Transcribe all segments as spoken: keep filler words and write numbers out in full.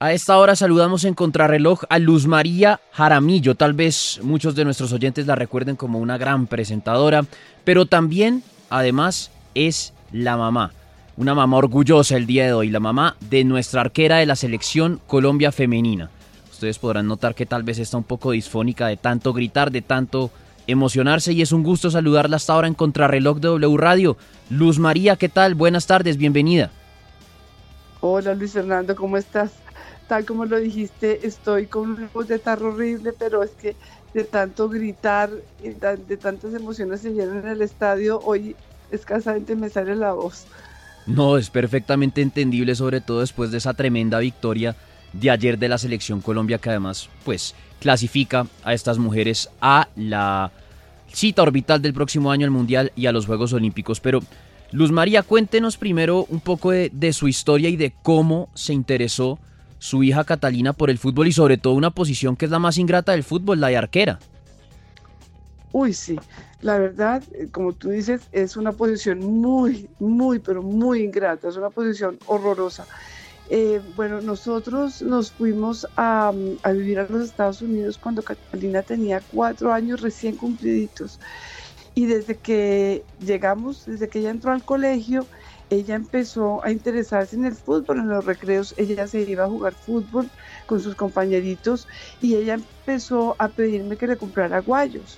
A esta hora saludamos en Contrarreloj a Luz María Jaramillo. Tal vez muchos de nuestros oyentes la recuerden como una gran presentadora, pero también, además, es la mamá. Una mamá orgullosa el día de hoy, la mamá de nuestra arquera de la selección Colombia femenina. Ustedes podrán notar que tal vez está un poco disfónica de tanto gritar, de tanto emocionarse, y es un gusto saludarla hasta ahora en Contrarreloj de W Radio. Luz María, ¿qué tal? Buenas tardes, bienvenida. Hola Luis Fernando, ¿cómo estás? Tal como lo dijiste, estoy con una voz de tarro horrible, pero es que de tanto gritar, de tantas emociones se llenan en el estadio, hoy escasamente me sale la voz. No, es perfectamente entendible, sobre todo después de esa tremenda victoria de ayer de la selección Colombia, que además pues clasifica a estas mujeres a la cita orbital del próximo año al Mundial y a los Juegos Olímpicos. Pero Luz María, cuéntenos primero un poco de, de su historia y de cómo se interesó su hija Catalina por el fútbol y sobre todo una posición que es la más ingrata del fútbol, la de arquera. Uy, sí, la verdad, como tú dices, es una posición muy, muy, pero muy ingrata, es una posición horrorosa. Eh, bueno, nosotros nos fuimos a, a vivir a los Estados Unidos cuando Catalina tenía cuatro años recién cumpliditos. Y desde que llegamos, desde que ella entró al colegio, ella empezó a interesarse en el fútbol. En los recreos ella se iba a jugar fútbol con sus compañeritos y ella empezó a pedirme que le comprara guayos.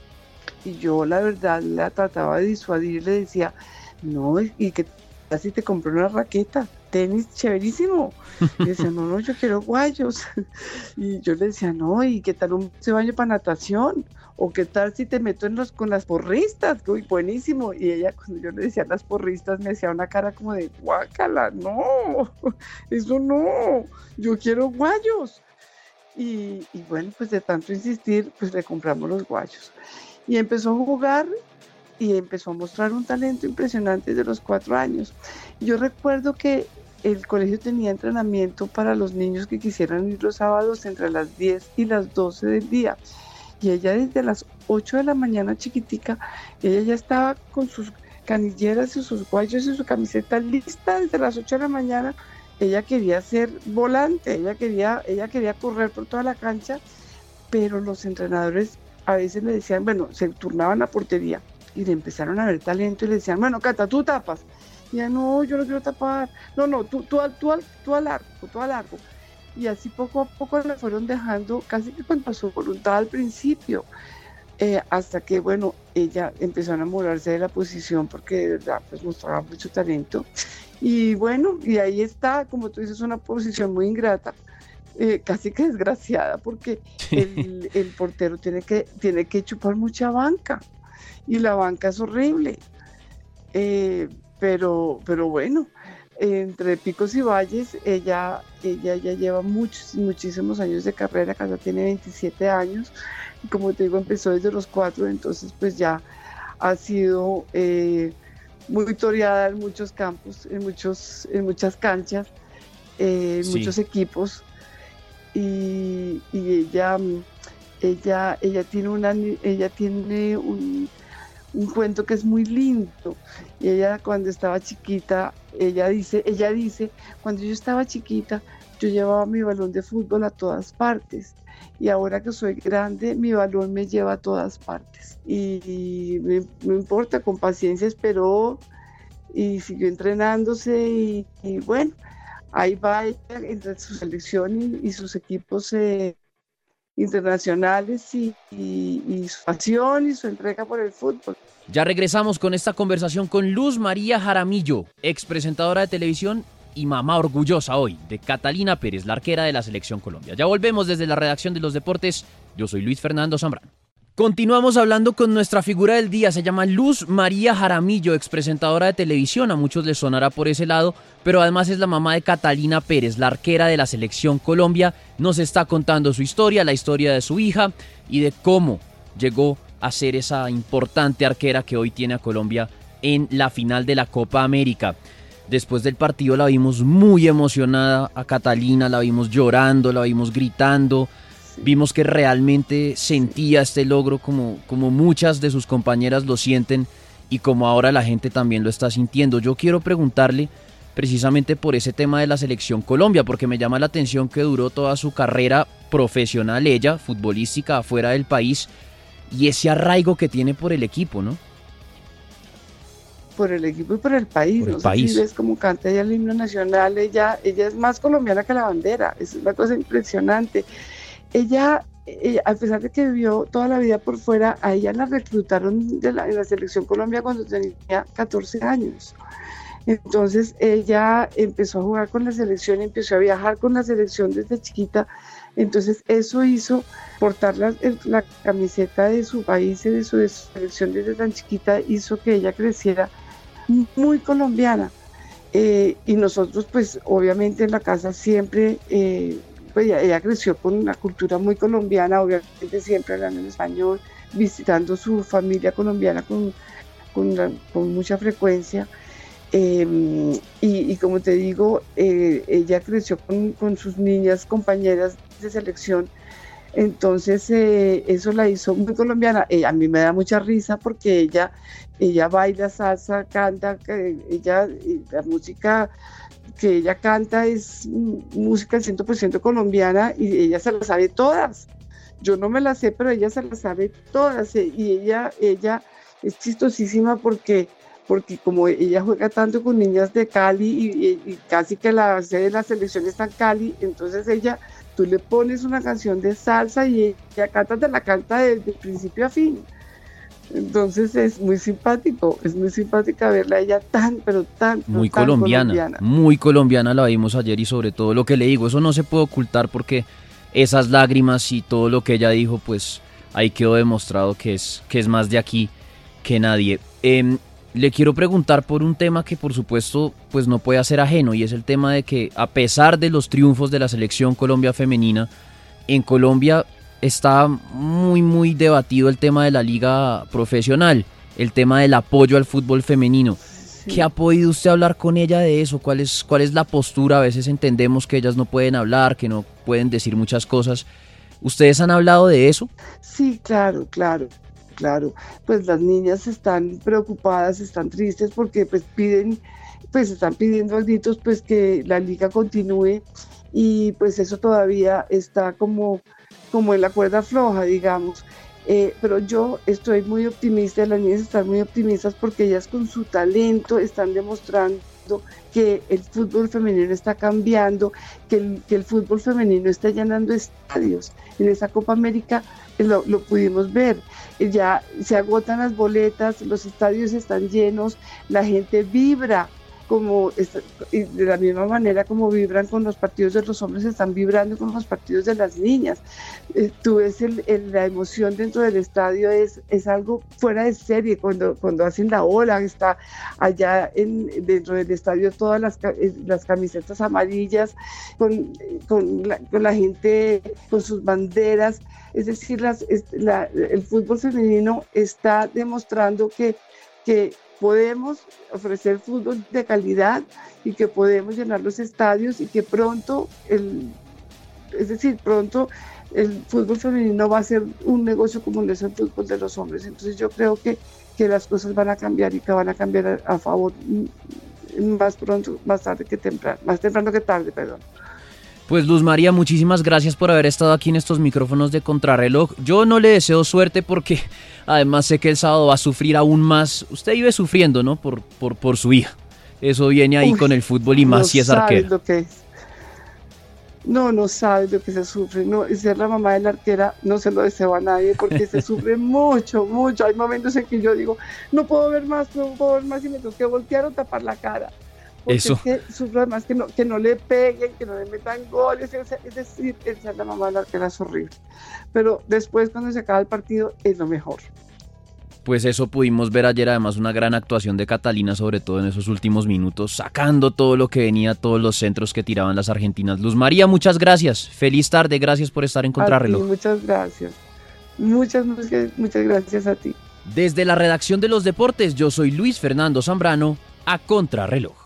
Y yo la verdad la trataba de disuadir, le decía, no, y que así te compré una raqueta, tenis chéverísimo. Y decía, no, no, yo quiero guayos. Y yo le decía, no, ¿y qué tal un se baño para natación? O qué tal si te meto en los, con las porristas, uy, buenísimo. Y ella, cuando yo le decía las porristas, me hacía una cara como de, guácala, no, eso no, yo quiero guayos. Y, y bueno, pues de tanto insistir, pues le compramos los guayos. Y empezó a jugar y empezó a mostrar un talento impresionante desde los cuatro años. Yo recuerdo que el colegio tenía entrenamiento para los niños que quisieran ir los sábados entre las diez y las doce del día. Y ella desde las ocho de la mañana, chiquitica, ella ya estaba con sus canilleras y sus guayos y su camiseta lista desde las ocho de la mañana. Ella quería ser volante, ella quería, ella quería correr por toda la cancha, pero los entrenadores a veces le decían, bueno, se turnaban la portería y le empezaron a ver talento y le decían, bueno, Cata, tú tapas. Y ella, no, yo no quiero tapar. No, no, tú, tú, tú, tú, tú al arco, tú al arco. Y así poco a poco la fueron dejando casi que con su voluntad al principio, eh, hasta que, bueno, ella empezó a enamorarse de la posición porque de verdad pues mostraba mucho talento. Y bueno, y ahí está, como tú dices, una posición muy ingrata, eh, casi que desgraciada, porque el, el portero tiene que, tiene que chupar mucha banca, y la banca es horrible. Eh, pero, pero bueno, entre picos y valles, ella, ella ya lleva muchos, muchísimos años de carrera, Casa tiene veintisiete años, y como te digo, empezó desde los cuatro, entonces pues ya ha sido eh, muy toreada en muchos campos, en, muchos, en muchas canchas, eh, en sí. muchos equipos, y, y ella, ella, ella tiene, una, ella tiene un... un cuento que es muy lindo. Y ella cuando estaba chiquita, ella dice, ella dice, cuando yo estaba chiquita, yo llevaba mi balón de fútbol a todas partes. Y ahora que soy grande, mi balón me lleva a todas partes. Y, y no importa, con paciencia esperó y siguió entrenándose y, y bueno, ahí va ella entre su selección y, y sus equipos eh, internacionales y, y, y su pasión y su entrega por el fútbol. Ya regresamos con esta conversación con Luz María Jaramillo, ex presentadora de televisión y mamá orgullosa hoy de Catalina Pérez, la arquera de la Selección Colombia. Ya volvemos desde la redacción de Los Deportes. Yo soy Luis Fernando Zambrano. Continuamos hablando con nuestra figura del día, se llama Luz María Jaramillo, expresentadora de televisión, a muchos les sonará por ese lado, pero además es la mamá de Catalina Pérez, la arquera de la Selección Colombia. Nos está contando su historia, la historia de su hija y de cómo llegó a ser esa importante arquera que hoy tiene a Colombia en la final de la Copa América. Después del partido la vimos muy emocionada a Catalina, la vimos llorando, la vimos gritando. Vimos que realmente sentía este logro como, como muchas de sus compañeras lo sienten y como ahora la gente también lo está sintiendo. Yo quiero preguntarle precisamente por ese tema de la selección Colombia, porque me llama la atención que duró toda su carrera profesional ella, futbolística, afuera del país, y ese arraigo que tiene por el equipo, ¿no? Por el equipo y por el país. Por el no país. sé si ves cómo canta ella el himno nacional, ella, ella es más colombiana que la bandera, es una cosa impresionante. Ella, ella, a pesar de que vivió toda la vida por fuera, a ella la reclutaron de la, en la selección Colombia cuando tenía catorce años. Entonces ella empezó a jugar con la selección, empezó a viajar con la selección desde chiquita. Entonces eso hizo portar la, la camiseta de su país y de su, de su selección desde tan chiquita, hizo que ella creciera muy colombiana. Eh, y nosotros pues obviamente en la casa siempre, eh, pues ella, ella creció con una cultura muy colombiana, obviamente siempre hablando en español, visitando su familia colombiana con, con, la, con mucha frecuencia. Eh, y, y como te digo, eh, ella creció con, con sus niñas compañeras de selección, entonces eh, eso la hizo muy colombiana. Eh, a mí me da mucha risa porque ella, ella baila salsa, canta, que ella, la música que ella canta es música cien por ciento colombiana y ella se la sabe todas. Yo no me la sé, pero ella se la sabe todas, eh, y ella, ella es chistosísima porque porque como ella juega tanto con niñas de Cali y, y, y casi que la sede de la selección está en Cali, entonces ella, tú le pones una canción de salsa y ella canta, te la canta desde principio a fin. Entonces es muy simpático, es muy simpática verla a ella tan, pero tan, muy tan colombiana, colombiana. Muy colombiana, la vimos ayer y sobre todo lo que le digo, eso no se puede ocultar porque esas lágrimas y todo lo que ella dijo, pues ahí quedó demostrado que es, que es más de aquí que nadie. Eh, Le quiero preguntar por un tema que por supuesto pues no puede ser ajeno, y es el tema de que a pesar de los triunfos de la selección Colombia femenina, en Colombia está muy muy debatido el tema de la liga profesional, el tema del apoyo al fútbol femenino. Sí. ¿Qué ha podido usted hablar con ella de eso? ¿Cuál es, cuál es la postura? A veces entendemos que ellas no pueden hablar, que no pueden decir muchas cosas. ¿Ustedes han hablado de eso? Sí, claro, claro. Claro, pues las niñas están preocupadas, están tristes porque pues piden, pues están pidiendo a gritos pues que la liga continúe, y pues eso todavía está como, como en la cuerda floja, digamos. Eh, pero yo estoy muy optimista, las niñas están muy optimistas porque ellas con su talento están demostrando que el fútbol femenino está cambiando, que el, que el fútbol femenino está llenando estadios. En esa Copa América lo, lo pudimos ver, ya se agotan las boletas, los estadios están llenos, la gente vibra, como de la misma manera como vibran con los partidos de los hombres, están vibrando con los partidos de las niñas. Eh, tú ves el, el, la emoción dentro del estadio, es, es algo fuera de serie, cuando, cuando hacen la ola, está allá en, dentro del estadio todas las, las camisetas amarillas, con, con, la, con la gente con sus banderas, es decir, las, es, la, el fútbol femenino está demostrando que, que podemos ofrecer fútbol de calidad y que podemos llenar los estadios, y que pronto, el, es decir, pronto el fútbol femenino va a ser un negocio como lo es el fútbol de los hombres. Entonces yo creo que, que las cosas van a cambiar y que van a cambiar a, a favor más pronto, más tarde que temprano, más temprano que tarde, perdón. Pues Luz María, muchísimas gracias por haber estado aquí en estos micrófonos de Contrarreloj. Yo no le deseo suerte porque además sé que el sábado va a sufrir aún más. Usted vive sufriendo, ¿no? Por, por, por su hija. Eso viene ahí Uy, con el fútbol y más no si es arquera. Lo que es. No, no sabes lo que se sufre. No, y ser la mamá de la arquera no se lo deseo a nadie porque se sufre mucho, mucho. Hay momentos en que yo digo, no puedo ver más, no puedo ver más y me tengo que voltear o tapar la cara. Porque Eso. Es que sufro además que no, que no le peguen, que no le metan goles, es, es decir, el ser la mamá de la arquera es horrible. Pero después, cuando se acaba el partido, es lo mejor. Pues eso pudimos ver ayer, además una gran actuación de Catalina, sobre todo en esos últimos minutos, sacando todo lo que venía, todos los centros que tiraban las argentinas. Luz María, muchas gracias, feliz tarde, gracias por estar en Contrarreloj. A ti, muchas gracias, muchas, muchas, muchas gracias a ti. Desde la redacción de los deportes, yo soy Luis Fernando Zambrano, a Contrarreloj.